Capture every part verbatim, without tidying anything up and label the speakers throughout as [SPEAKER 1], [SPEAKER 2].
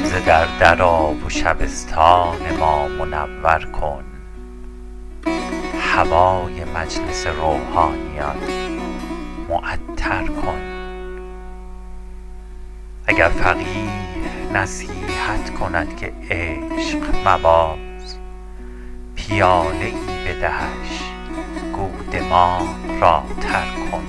[SPEAKER 1] ز در درآ و شبستان ما منور کن، هوای مجلس روحانیان معطر کن. اگر فقیه نصیحت کند که عشق مباز، پیاله ای بدهش گو دماغ را تر کن.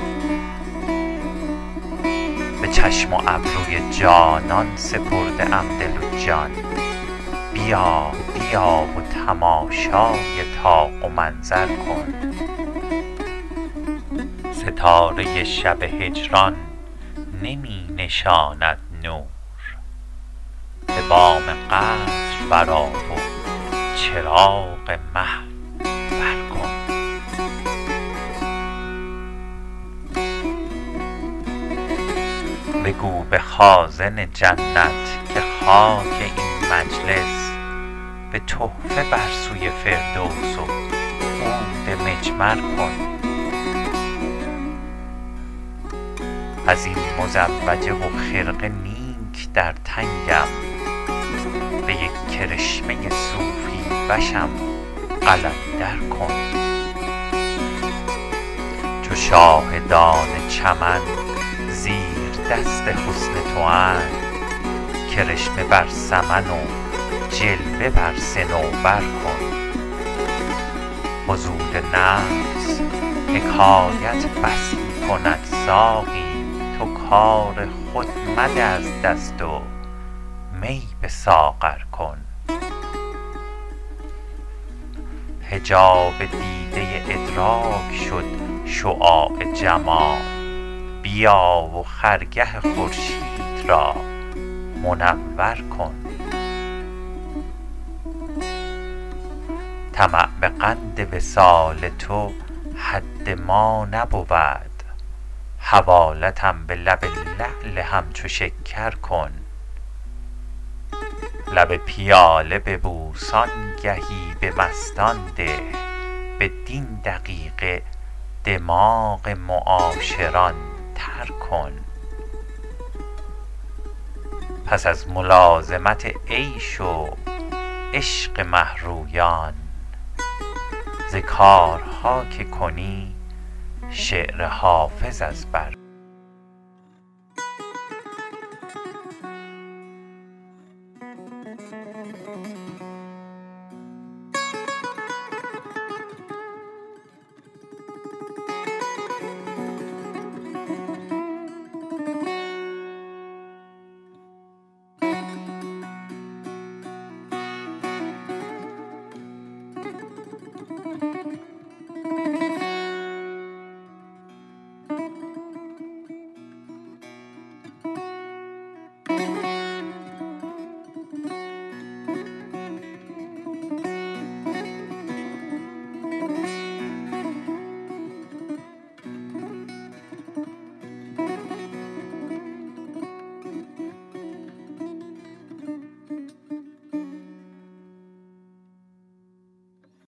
[SPEAKER 1] به چشم و ابروی جانان سپرده ام دل و جان، بیا بیا و تماشای طاق و منظر کن. ستاره شب هجران نمی نشاند نور، به بام قصر برآ و چراغ مه بر کن. بگو به خازن جنت که خاک این مجلس به تحفه بر سوی فردوس و عود مجمر کن. از این مزوجه و خرقه نیک در تنگم، به یک کرشمه صوفی وشم قلندر کن. چو شاهدان چمن زیر دست حسن تواند، کرشمه بر سمن و جلوه بر صنوبر کن. فضول نفس حکایت بسی کند ساقی، تو کار خود مده از دست و می به ساغر کن. حجاب دیده ادراک شد شعاع جمال، بیا و خرگه خورشید را منور کن. طمع به قند وصال تو حد ما نبود، حوالتم به لب لعل همچو شکر کن. لب پیاله ببوس آنگهی به مستان ده، بدین دقیقه دماغ معاشران تر کن. پس از ملازمت عیش و عشق مه رویان، ز کارها که کنی شعر حافظ از بر